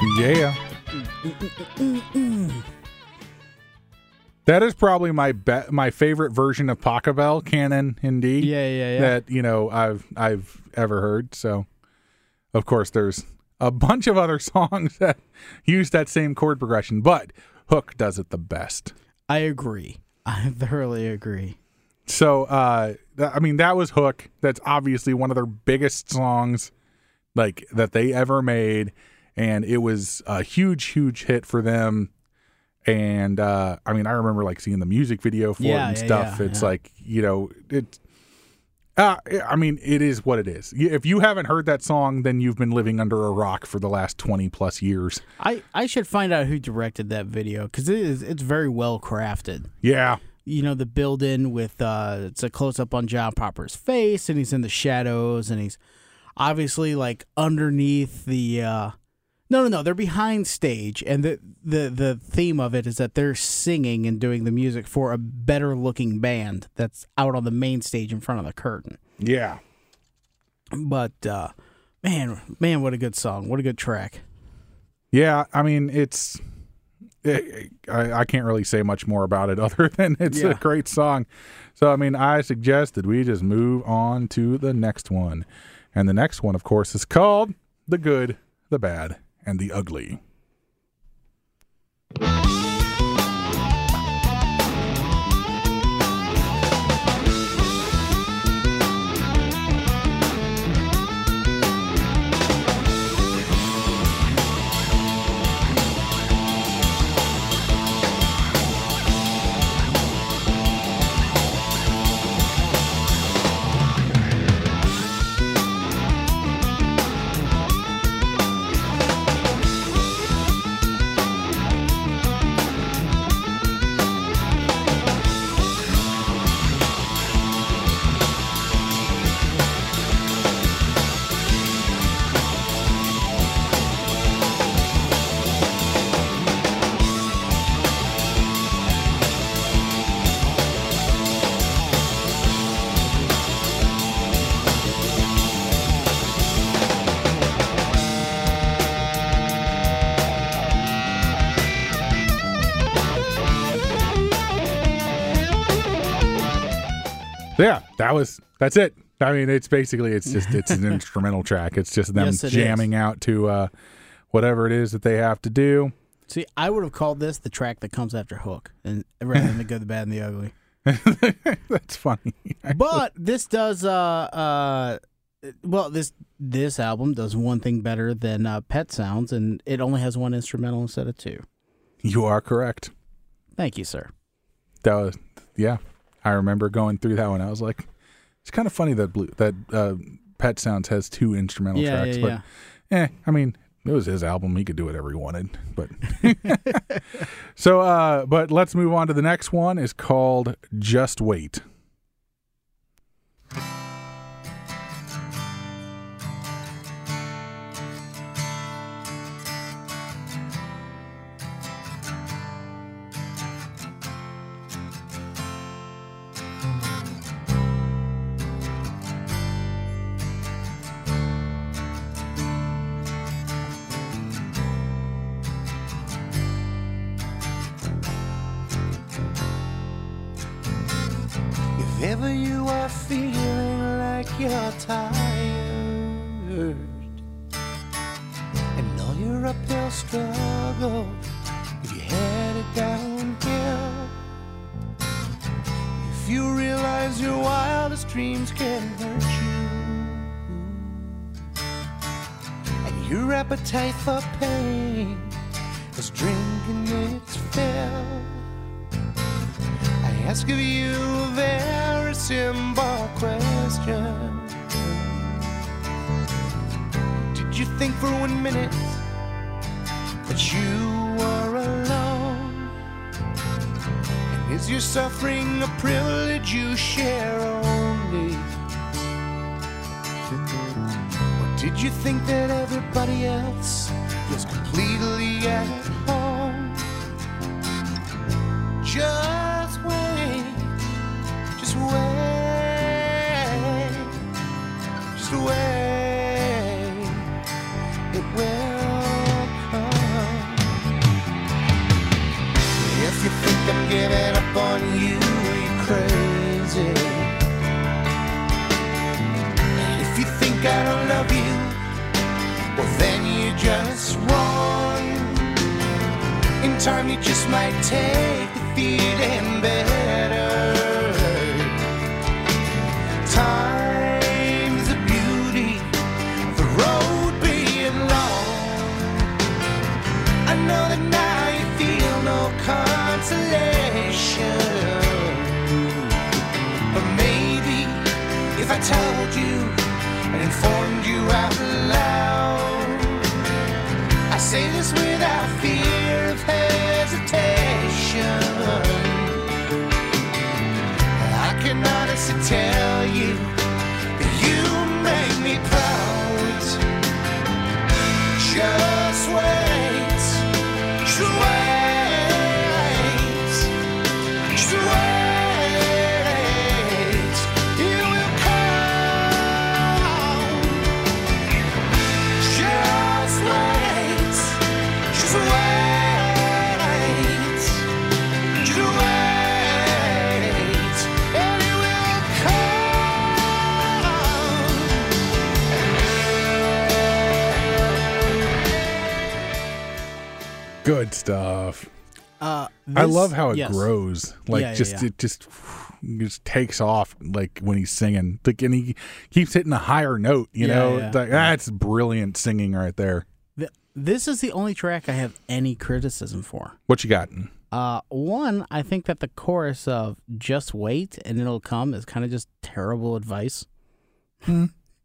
Yeah. That is probably my be- my favorite version of Pachelbel, Canon in D. Yeah, yeah, yeah. That, you know, I've I've ever heard. So, of course, there's a bunch of other songs that use that same chord progression, but Hook does it the best. I agree. I thoroughly agree. So, uh, th- I mean, that was Hook. That's obviously one of their biggest songs, like, that they ever made, and it was a huge, huge hit for them. And uh, I mean, I remember like seeing the music video for Yeah, it and yeah, stuff. yeah, it's yeah. like, you know, it's. Uh, I mean, it is what it is. Y- If you haven't heard that song, then you've been living under a rock for the last twenty plus years. I, I should find out who directed that video because it is it's very well crafted. Yeah. You know, the build in with uh, it's a close up on John Popper's face, and he's in the shadows, and he's obviously like underneath the. Uh, no, no, no. They're behind stage, and the, the the theme of it is that they're singing and doing the music for a better looking band that's out on the main stage in front of the curtain. Yeah. But uh, man, man, what a good song! What a good track. Yeah. I mean, it's. It, I, I can't really say much more about it other than it's Yeah. a great song. So, I mean, I suggest that we just move on to the next one. And the next one, of course, is called The Good, the Bad, and the Ugly. Yeah, that was, that's it. I mean, it's basically, it's just, it's an instrumental track. It's just them Yes, it jamming out to uh, whatever it is that they have to do. See, I would have called this the track that comes after Hook, and rather than the good, the bad, and the ugly. That's funny. But this does, uh, uh, well, this this album does one thing better than uh, Pet Sounds, and it only has one instrumental instead of two. You are correct. Thank you, sir. That was, yeah. I remember going through that one. I was like, it's kind of funny that Blue, that uh, Pet Sounds has two instrumental Yeah, tracks, yeah, but yeah. eh, I mean, it was his album. He could do whatever he wanted. But so, uh, but let's move on to the next one. Is called Just Wait. If ever you are feeling like you're tired and all your uphill struggle, if you're headed downhill, if you realize your wildest dreams can hurt you, and your appetite for pain is drinking its fill, I ask of you a very simple question. Did you think for one minute that you were alone? And is your suffering a privilege you share only? Or did you think that everybody else was completely at home? Just wait, just wait, just wait, it will come. time you just might take the feeling better. Time's the beauty of the road being long. I know that now you feel no consolation, but maybe if I told you and informed you out loud, I say this without fear of hesitation. I can honestly tell you that you make me proud. Just wait, just wait, just wait. It will come. Just wait, just wait, just wait, and it will come. Good stuff. Uh, I this- love how it yes. grows. Like Yeah, yeah, just yeah. it just just takes off like when he's singing. Like and he keeps hitting a higher note, you Yeah, know? yeah. It's like, that's brilliant singing right there. Th- This is the only track I have any criticism for. What you got? Uh, one, I think that the chorus of "Just wait and it'll come" is kind of just terrible advice. Uh,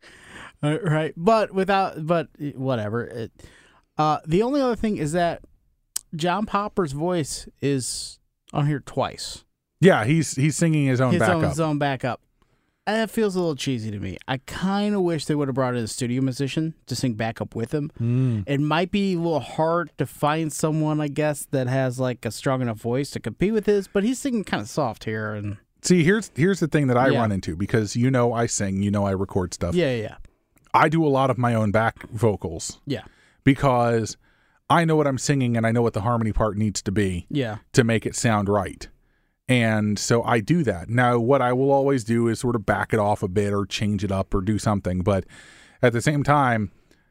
right, but without, but whatever. It, uh, the only other thing is that John Popper's voice is on here twice. Yeah, he's he's singing his own his backup. own his own backup. And that feels a little cheesy to me. I kind of wish they would have brought in a studio musician to sing backup with him. Mm. It might be a little hard to find someone, I guess, that has like a strong enough voice to compete with his, but he's singing kind of soft here. And See, here's here's the thing that I Yeah. run into, because you know I sing, you know I record stuff. yeah, yeah, I do a lot of my own back vocals yeah, because I know what I'm singing and I know what the harmony part needs to be yeah, to make it sound right. And so I do that. Now, what I will always do is sort of back it off a bit or change it up or do something. But at the same time,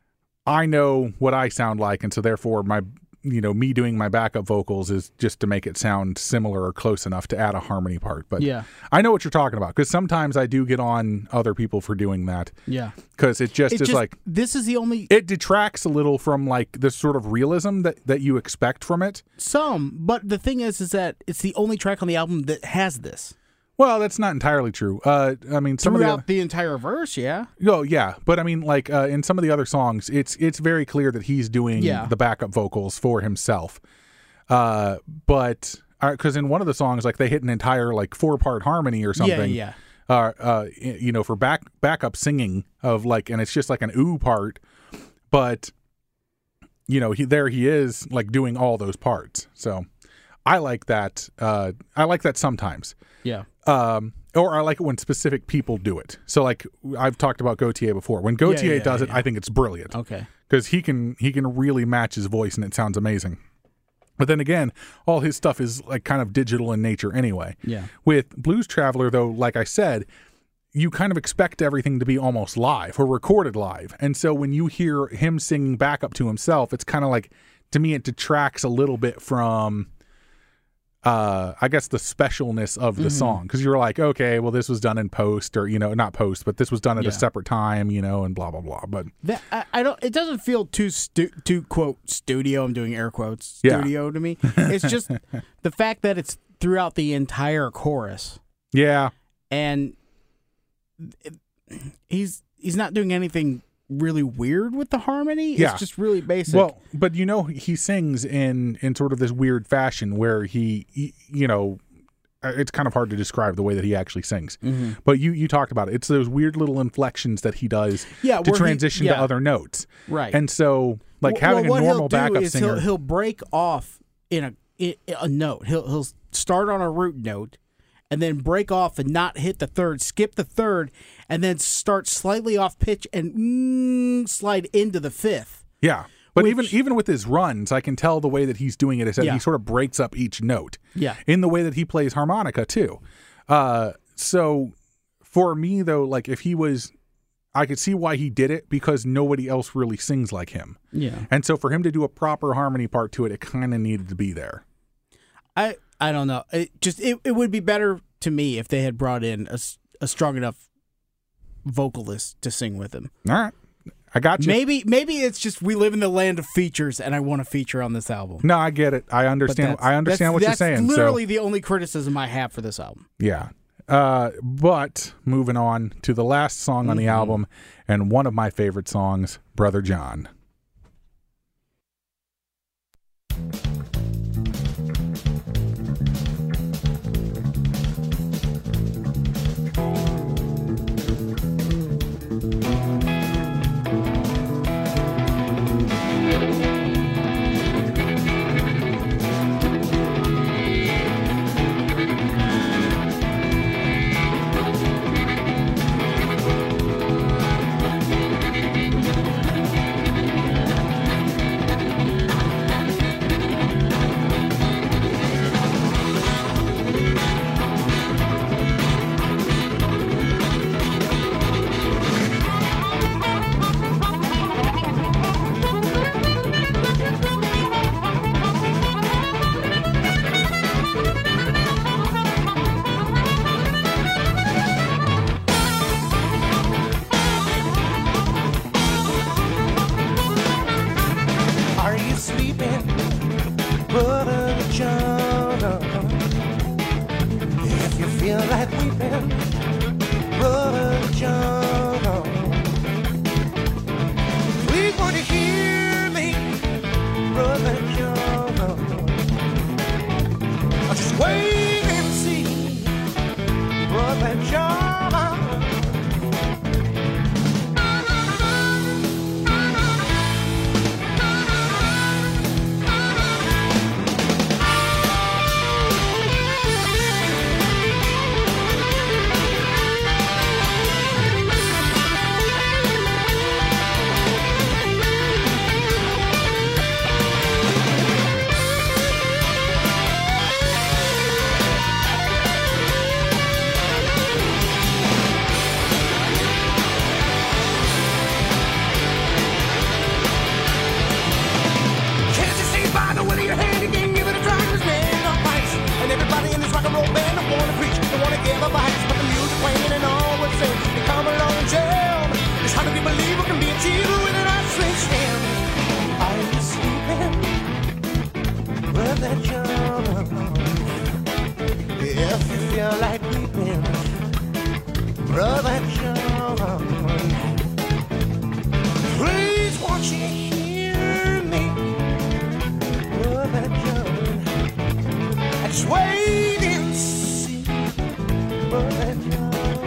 I know what I sound like. And so therefore, my, you know, me doing my backup vocals is just to make it sound similar or close enough to add a harmony part. But yeah, I know what you're talking about, because sometimes I do get on other people for doing that, yeah. because it just It's is just, like, this is the only it detracts a little from like the sort of realism that, that you expect from it. some, but the thing is, is that it's the only track on the album that has this Well, that's not entirely true. Uh, I mean, some of the throughout other, the entire verse. Yeah, oh yeah, but I mean, like uh, in some of the other songs, it's it's very clear that he's doing Yeah. the backup vocals for himself. Uh, but because in one of the songs, like they hit an entire like four part harmony or something. yeah, Uh, uh, you know, for back backup singing of like, and it's just like an ooh part, but you know, he there he is like doing all those parts. So I like that. Uh, I like that sometimes. yeah, Um, or I like it when specific people do it. So like I've talked about Gautier before. When Gautier yeah, does it, yeah. I think it's brilliant okay, because he can he can really match his voice and it sounds amazing. But then again, all his stuff is like kind of digital in nature anyway. yeah, With Blues Traveler, though, like I said, you kind of expect everything to be almost live or recorded live. And so when you hear him singing back up to himself, it's kind of like, to me, it detracts a little bit from, uh, I guess, the specialness of the song. Because you're like, okay, well, this was done in post, or, you know, not post, but this was done at Yeah. a separate time, you know, and blah, blah, blah. But that I, I don't. It doesn't feel too stu- too quote studio. I'm doing air quotes Yeah. studio to me. It's just the fact that it's throughout the entire chorus, yeah, and it- he's he's not doing anything really weird with the harmony. Yeah. It's just really basic. well, but you know, he sings in in sort of this weird fashion where he, he you know, uh, it's kind of hard to describe the way that he actually sings. Mm-hmm. But you you talked about it. It's those weird little inflections that he does Yeah, to where he- transition to yeah. other notes. right. And so, like Well, having what a he'll normal do backup is singer. He'll, he'll break off in a in a note. He'll he'll start on a root note, and then break off and not hit the third, skip the third, and then start slightly off pitch and mm, slide into the fifth. yeah. But which- even even with his runs, I can tell the way that he's doing it is that Yeah. he sort of breaks up each note. Yeah. In the way that he plays harmonica too. Uh, so for me though, like if he was, I could see why he did it because nobody else really sings like him. Yeah. And so for him to do a proper harmony part to it, it kind of needed to be there. I I don't know. It just it, it would be better to me if they had brought in a, s- a strong enough vocalist to sing with him. All right. I got you. Maybe maybe it's just we live in the land of features and I want a feature on this album. No, I get it. I But understand. that's- I understand that's- what you're that's saying. literally So, the only criticism I have for this album. yeah. Uh, but moving on to the last song on the Mhm. album and one of my favorite songs, Brother John. Are you sleeping, Brother John? If you feel like weeping, Brother John, please won't you hear me, Brother John? I'll just wait and see, Brother John. Can't you see by the will of your hand you can give it a try? This man on ice, and everybody in this rock and roll band don't wanna preach, don't wanna give advice, but the music playing and all would say, you come along and jam. It's hard to believe what can be achieved with an ice swing stem. Are you sleeping, Brother John? If you feel like weeping, Brother John, please won't you hear me, Brother John? I just wait and see, Brother John.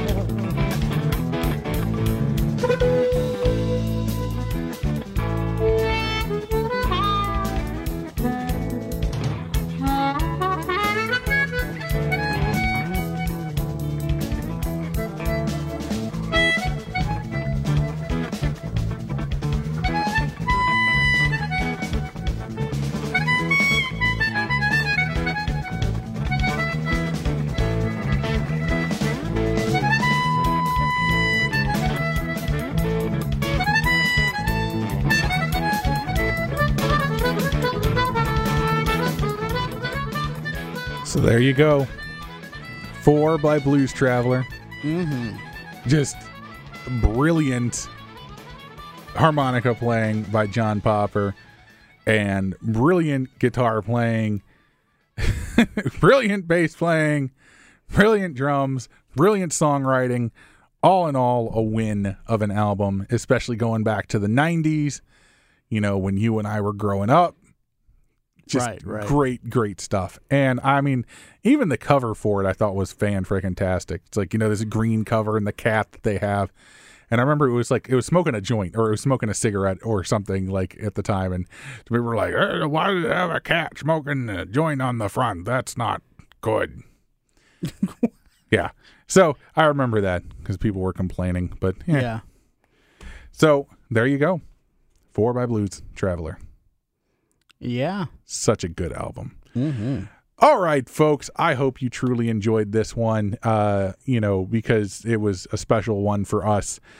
So there you go. Four by Blues Traveler. Mm-hmm. Just brilliant harmonica playing by John Popper and brilliant guitar playing, brilliant bass playing, brilliant drums, brilliant songwriting. All in all, a win of an album, especially going back to the nineties, you know, when you and I were growing up. Just Right, right. great, great stuff. And I mean, even the cover for it I thought was fan-freaking-tastic. It's like, you know, this green cover and the cat that they have. And I remember it was like, it was smoking a joint or it was smoking a cigarette or something like at the time. And we were like, "Eh, why did they have a cat smoking a joint on the front? That's not good." Yeah. So I remember that because people were complaining. But yeah. Yeah. So there you go. Four by Blues Traveler. Yeah. Such a good album. Mm-hmm. All right, folks. I hope you truly enjoyed this one, uh, you know, because it was a special one for us.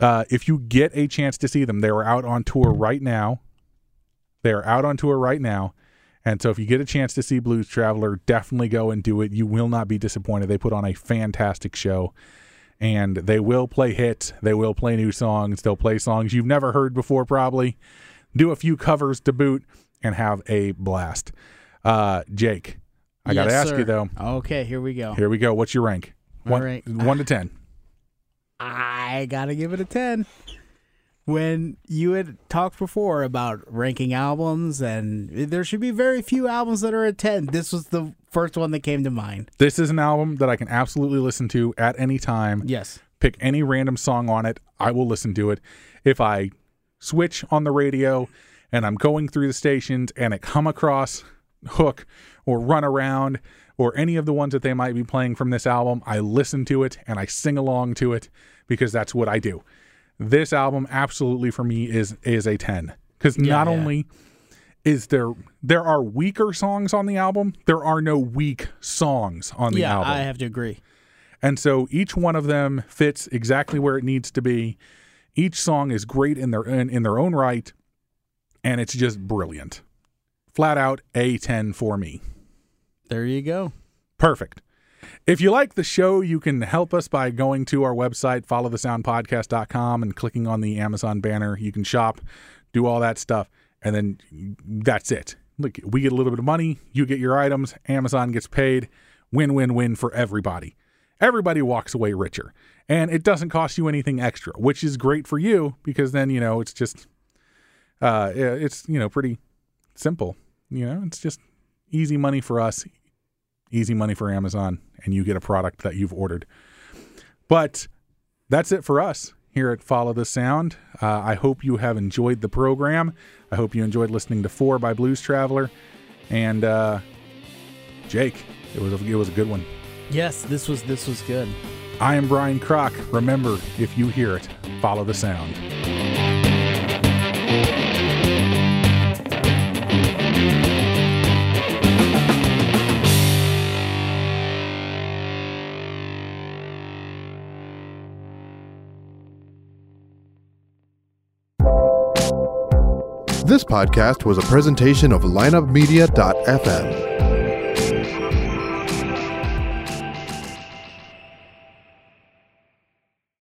Uh, if you get a chance to see them, they are out on tour right now. They are out on tour right now. And so if you get a chance to see Blues Traveler, definitely go and do it. You will not be disappointed. They put on a fantastic show. And they will play hits. They will play new songs. They'll play songs you've never heard before probably. Do a few covers to boot and have a blast. Uh, Jake, I Yes, got to ask sir. you, though. Okay, here we go. Here we go. What's your rank? My One, rank- one to ten. I gotta give it a ten. When you had talked before about ranking albums, and there should be very few albums that are a ten, this was the first one that came to mind. This is an album that I can absolutely listen to at any time. Yes. Pick any random song on it. I will listen to it. If I switch on the radio and I'm going through the stations and it come across Hook or Run Around or any of the ones that they might be playing from this album, I listen to it and I sing along to it because that's what I do. This album absolutely for me is is a ten because Yeah, not yeah. only is there there are weaker songs on the album, there are no weak songs on the yeah, album. I have to agree. And so each one of them fits exactly where it needs to be. Each song is great in their in, in their own right, and it's just brilliant. Flat out a ten for me. There you go. Perfect. If you like the show, you can help us by going to our website, follow the sound podcast dot com, and clicking on the Amazon banner. You can shop, do all that stuff, and then that's it. Look, we get a little bit of money, you get your items, Amazon gets paid. Win, win, win for everybody. Everybody walks away richer. And it doesn't cost you anything extra, which is great for you because then, you know, it's just, uh, it's, you know, pretty simple. You know, it's just easy money for us, easy money for Amazon, and you get a product that you've ordered. But that's it for us here at Follow the Sound. Uh, I hope you have enjoyed the program. I hope you enjoyed listening to Four by Blues Traveler. And uh, Jake, it was a, it was a good one. Yes, this was this was good. I am Brian Kroc. Remember, if you hear it, follow the sound. This podcast was a presentation of lineup media dot f m.